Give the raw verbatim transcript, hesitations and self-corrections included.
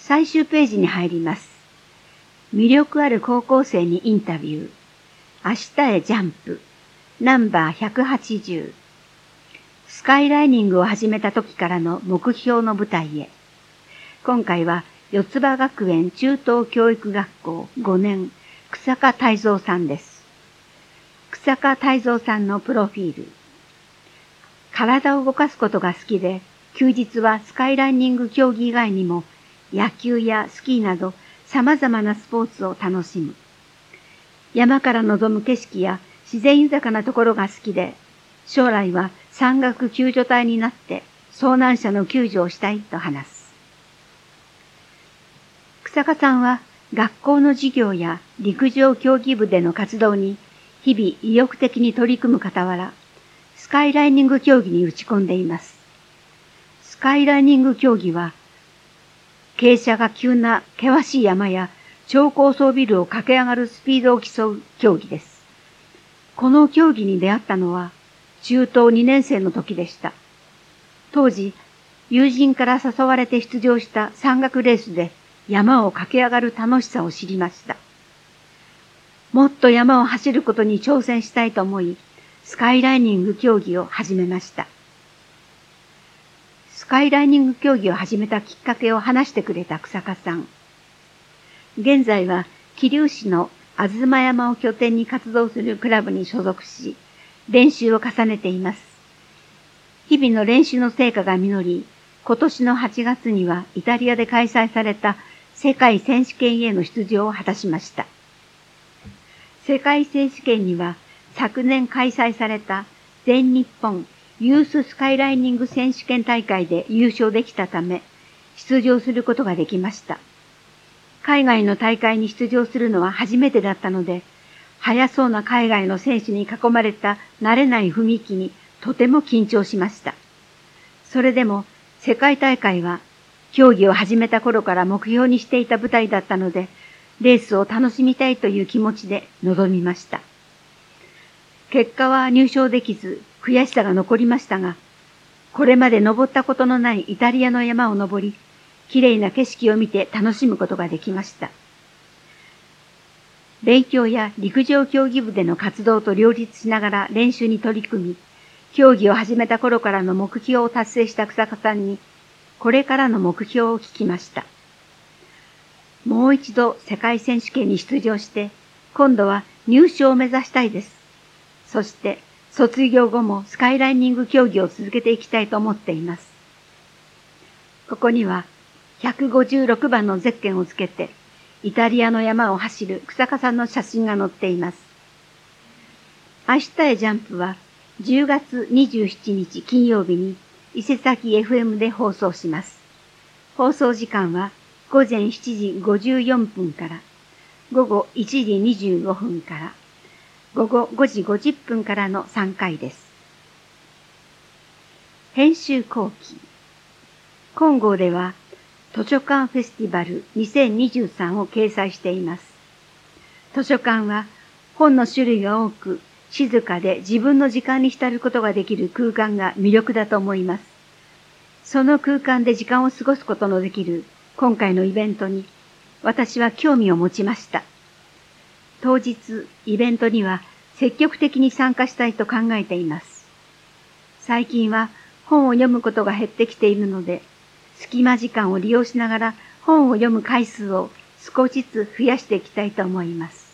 最終ページに入ります。魅力ある高校生にインタビュー。明日へジャンプ。ナンバーひゃくはちじゅう。スカイライニングを始めた時からの目標の舞台へ。今回は四つ葉学園中等教育学校ごねん、草加泰造さんです。草加泰造さんのプロフィール。体を動かすことが好きで、休日はスカイランニング競技以外にも野球やスキーなど様々なスポーツを楽しむ。山から望む景色や自然豊かなところが好きで、将来は山岳救助隊になって遭難者の救助をしたいと話す。草加さんは学校の授業や陸上競技部での活動に日々意欲的に取り組む傍ら、スカイライニング競技に打ち込んでいます。スカイライニング競技は、傾斜が急な険しい山や超高層ビルを駆け上がるスピードを競う競技です。この競技に出会ったのは中等にねん生の時でした。当時、友人から誘われて出場した山岳レースで山を駆け上がる楽しさを知りました。もっと山を走ることに挑戦したいと思い、スカイライニング競技を始めました。スカイライニング競技を始めたきっかけを話してくれた草加さん。現在は桐生市の吾妻山を拠点に活動するクラブに所属し、練習を重ねています。日々の練習の成果が実り、今年のはちがつにはイタリアで開催された世界選手権への出場を果たしました。世界選手権には昨年開催された全日本ユーススカイライニング選手権大会で優勝できたため、出場することができました。海外の大会に出場するのは初めてだったので、速そうな海外の選手に囲まれた慣れない雰囲気にとても緊張しました。それでも世界大会は競技を始めた頃から目標にしていた舞台だったので、レースを楽しみたいという気持ちで臨みました。結果は入賞できず悔しさが残りましたが、これまで登ったことのないイタリアの山を登り、きれいな景色を見て楽しむことができました。勉強や陸上競技部での活動と両立しながら練習に取り組み、競技を始めた頃からの目標を達成した草加さんに、これからの目標を聞きました。もう一度世界選手権に出場して、今度は入賞を目指したいです。そして卒業後もスカイライニング競技を続けていきたいと思っています。ここにはひゃくごじゅうろくばんのゼッケンをつけて、イタリアの山を走る草加さんの写真が載っています。明日へジャンプはじゅうがつにじゅうしちにち金曜日に伊勢崎 エフエム で放送します。放送時間はごぜんしちじごじゅうよんぷんからごごいちじにじゅうごふんからごごごじごじゅっぷんからのさんかいです。編集後期。今号では図書館フェスティバルにせんにじゅうさんを掲載しています。図書館は本の種類が多く、静かで自分の時間に浸ることができる空間が魅力だと思います。その空間で時間を過ごすことのできる今回のイベントに私は興味を持ちました。当日、イベントには積極的に参加したいと考えています。最近は本を読むことが減ってきているので、隙間時間を利用しながら本を読む回数を少しずつ増やしていきたいと思います。